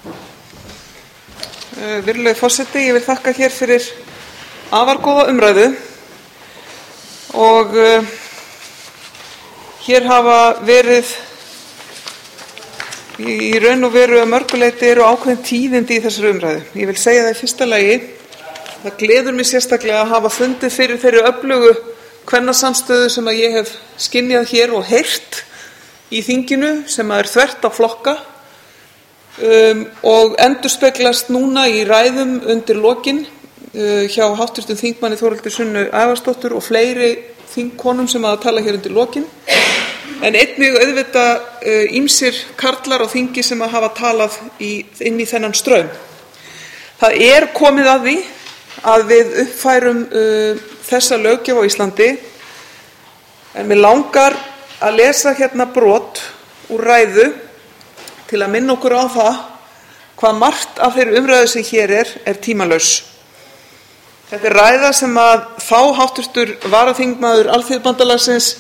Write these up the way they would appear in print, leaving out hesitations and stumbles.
Virðulegi forseti, ég vil þakka hér fyrir afar góða umræðu og hér hafa verið í raun og veru að mörgu leyti eru ákveðin tíðindi í þessari umræðu. Ég vil segja það í fyrsta lagi, það gleður mig sérstaklega að hafa fundið fyrir þeirri öflugu kvennasamstöðu sem að ég hef skynjað hér og heyrt í þinginu sem er þvert á flokka og endurspeglast núna í ræðum undir lokin hjá hv. þingmanni Þórhildi Sunnu Ævarsdóttur og fleiri þingkonum sem að tala hér undir lokin, en einnig auðvitað ýmsir karlar á þingi sem að hafa talað inn í þennan straum. Það er komið að því að við uppfærum þessa löggjöf á Íslandi, en mig langar að lesa hérna brot úr ræðu til að minna okkur á það hvað margt af þeirri umræðu sem hér er tímalaus. Þetta er ræða sem að þá hv. varaþingmaður Alþýðubandalagsins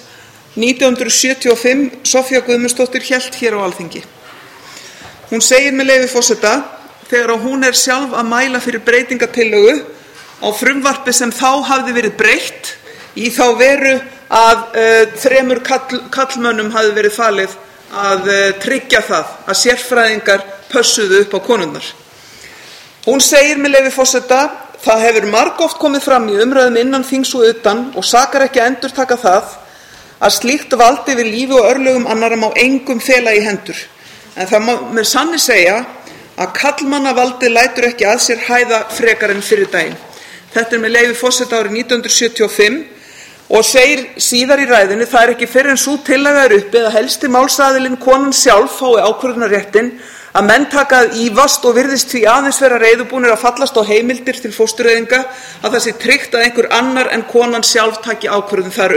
1975, Soffía Guðmundsdóttir, hélt hér á Alþingi. Hún segir með leyfi forseta, þegar hún er sjálf að mæla fyrir breytingatillögu á frumvarpi sem þá hafði verið breytt í þá veru að 3 karlmönnum hafði verið falið að tryggja það að sérfræðingar pössuðu upp á konurnar. Hún segir með leyfi forseta, það hefur margoft komið fram í umræðum innan þings og utan og sakar ekki að endurtaka það að slíkt vald yfir lífi og örlögum annarra má engum fela í hendur. En það má með sanni segja að karlmannavaldið lætur ekki að sér hæða frekar en fyrir daginn. Þetta er með leyfi forseta árið 1975 og segir síðar í ræðunni, það er ekki fyrr en sú tillaga er uppi eða helsti málsaðilinn konan sjálf fái ákvörðunarréttinn að menn taka að ívast og virðist því aðeins vera reiðubúnir að fallast á heimildir til fóstureyðinga að það sé tryggt að einhver annar en konan sjálf taki ákvörðun þar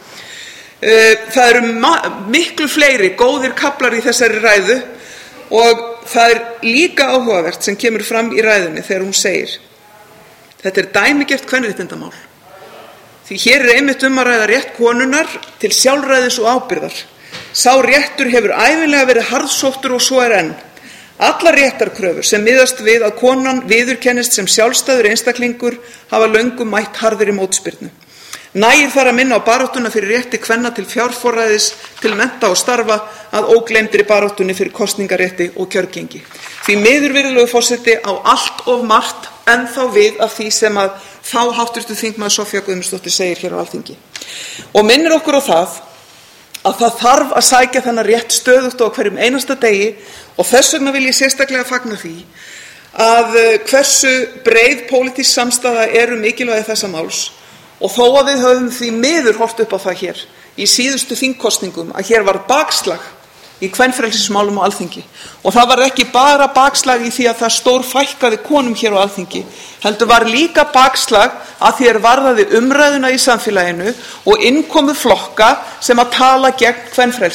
Það eru miklu fleiri góðir kaflar í þessari ræðu og það er líka áhugavert sem kemur fram í ræðunni þegar hún segir, þetta er dæmigert kvenréttindamál. Því hér er einmitt að ræða rétt konunnar til sjálfræðis og ábyrgðar. Sá réttur hefur ævinlega verið harðsóttur og svo er enn. Allar réttarkröfur sem miðast við að konan viðurkennist sem sjálfstæður einstaklingur hafa löngum mætt harðri mótspyrnu. Nægir þar að minna á baráttuna fyrir rétti kvenna til fjárforræðis, til mennta og starfa, að ógleymdri baráttunni fyrir kosningarétti og kjörgengi. Því miður, virðulegur forseti, á allt of margt ennþá við af því sem að þá hv. þingmaður Soffía Guðmundsdóttir segir hér á Alþingi. Og minnir okkur á það að það þarf að sækja þennan rétt stöðugt og á hverjum einasta degi og þess vegna vil ég sérstaklega fagna því að hversu breið pólitísk samstaða er mikilvægi þessa máls. Og þó að við höfum því miður horft upp á það hér í síðustu þingkosningum að hér var bakslag í kvenfrelsismálum á Alþingi. Og það var ekki bara bakslag í því að það stórfækkaði konum hér á Alþingi, heldur var líka bakslag að því varðaði umræðuna í samfélaginu og innkomu flokka sem að tala gegn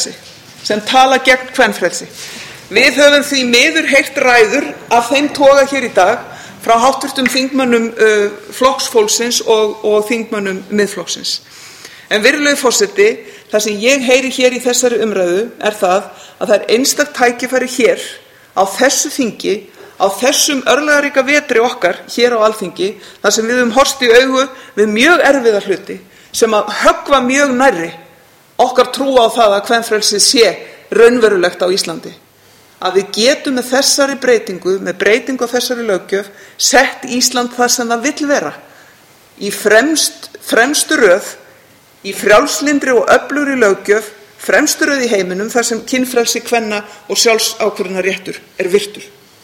kvenfrelsi. Við höfum því miður heyrt ræður af þeim toga hér í dag frá hv. þingmönnum Flokks og þingmönnum Miðflokksins. En virðulegi forseti, það sem ég heyri hér í þessari umræðu er það að það er einstakt tækifæri hér á þessu þingi, á þessum örlagaríka vetri okkar hér á Alþingi, þar sem við höfum horfst í augu við mjög erfiða hluti sem að höggva mjög nærri okkar trú á það að kvenfrelsið sé raunverulegt á Íslandi. Að við getum með þessari breytingu, með breytingu á þessari löggjöf, sett Ísland þar sem það vill vera. Í fremstu röð, í frjálslyndri og öflugri löggjöf, fremstu röð í heiminum þar sem kynfrelsi kvenna og sjálfsákvörðunarréttur er virtur.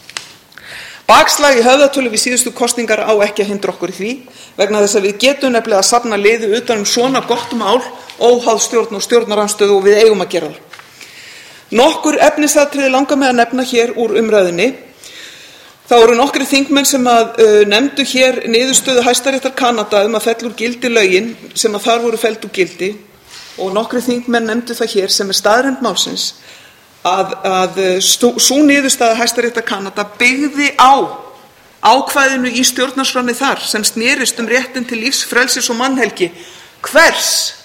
Bakslag í höfðatölu við síðustu kosningar á ekki að hindra okkur í því, vegna þess að við getum nefnilega að safna liði utan svona gott mál, óháð stjórn og stjórnarandstöðu og við eigum að gera það. Nokkur efnisatriði langar mig að nefna hér úr umræðunni. Það voru nokkrir þingmenn sem að nefndu hér niðurstöðu Hæstaréttar Kanada að fella úr gildi lögin sem að þar voru felld úr gildi og nokkrir þingmenn nefndu það hér sem er staðreynd málsins að sú niðurstaða Hæstaréttar Kanada byggði á ákvæðinu í stjórnarskránni þar sem snerist réttinn til lífs, frelsis og mannhelgi. Hvers?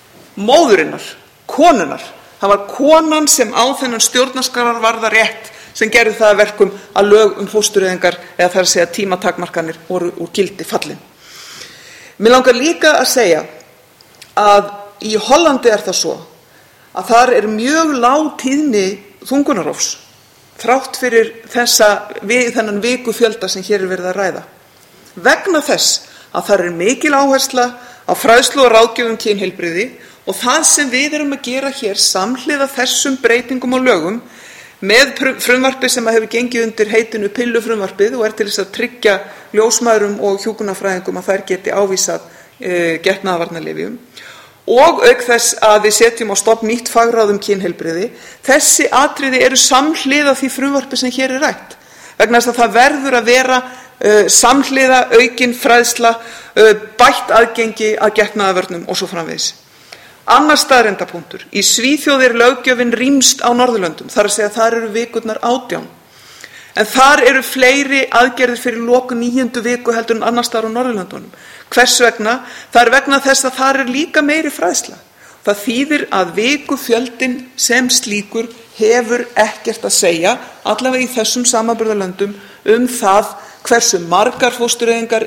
Móðurinnar, konunnar. Það var konan sem á þennan stjórnarskrárvarða rétt sem gerði það að verkum að lög fóstureyðingar, eða þar að segja tímatakmarkanir, voru úr gildi fallin. Mig langar líka að segja að í Hollandi það svo að þar mjög lág tíðni þungunarrofs þrátt fyrir þennan vikufjölda sem hér verið að ræða. Vegna þess að þar mikil áhersla á fræðslu og ráðgjöf kynheilbrigði og það sem við erum að gera hér samhliða þessum breytingum á lögum með frumvarpi sem hefur gengið undir heitinu pillufrumvarpið og til þess að tryggja ljósmæðrum og hjúkrunarfræðingum að þær geti ávísað getnaðarvarnarlyfjum og auk þess að við setjum á stofn nýtt fagráð kynheilbrigði. Þessi atriði eru samhliða því frumvarpi sem hér rætt vegna þess að það verður að vera samhliða aukin fræðsla, bætt aðgengi að getnaðarvörnum og svo framvegis. Annar staðreyndapunktur. Í Svíþjóð löggjöfin rýmst á Norðurlöndum, þar að segja þar eru vikurnar 18. En þar eru fleiri aðgerðir fyrir lok 9. viku heldur en annars staðar á Norðurlöndunum. Hvers vegna? Það vegna þess að þar líka meiri fræðsla. Það þýðir að vikufjöldinn sem slíkur hefur ekkert að segja, allavega í þessum samanburðarlöndum, það hversu margar fóstureyðingar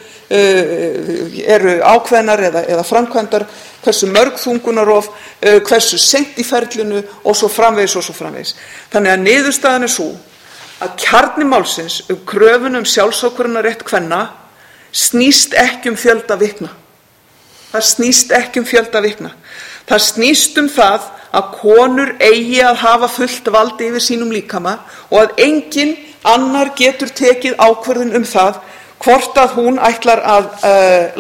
eru ákveðnar eða framkvæmdar, hversu mörg þungunarrof, hversu seint í ferlinu og svo framvegis og svo framvegis. Þannig að niðurstaðan sú að kjarni málsins kröfun sjálfsákvörðunarrétt kvenna snýst ekki fjölda vikna. Það snýst ekki fjölda vikna. Það snýst það að konur eigi að hafa fullt vald yfir sínum líkama og að enginn annar getur tekið ákvörðun það hvort að hún ætlar að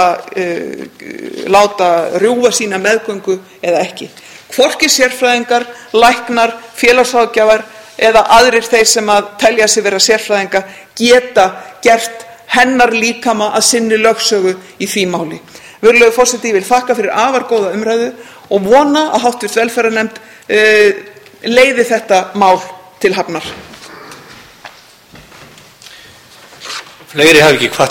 láta rjúfa sína meðgöngu eða ekki. Hvorki sérfræðingar, læknar, félagsráðgjafar eða aðrir þeir sem að telja sig vera sérfræðinga geta gert hennar líkama að sinni lögsögu í því máli. Virðulegur forseti, ég vil þakka fyrir afar góða umræðu og vona að hv. velferðarnefnd leiði þetta mál til hafnar. Fleiri hafa ekki hvatt